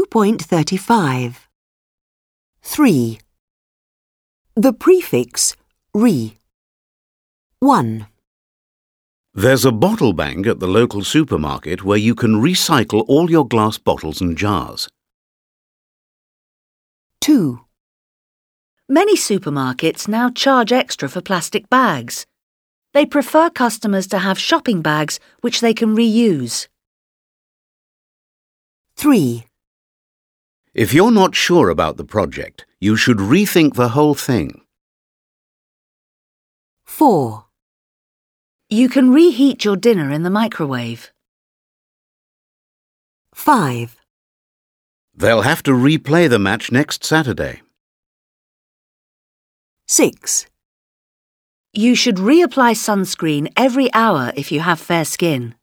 2.35. 3. The prefix re. 1. There's a bottle bank at the local supermarket where you can recycle all your glass bottles and jars. 2. Many supermarkets now charge extra for plastic bags. They prefer customers to have shopping bags which they can reuse. 3. If you're not sure about the project, you should rethink the whole thing. 4. You can reheat your dinner in the microwave. 5. They'll have to replay the match next Saturday. 6. You should reapply sunscreen every hour if you have fair skin.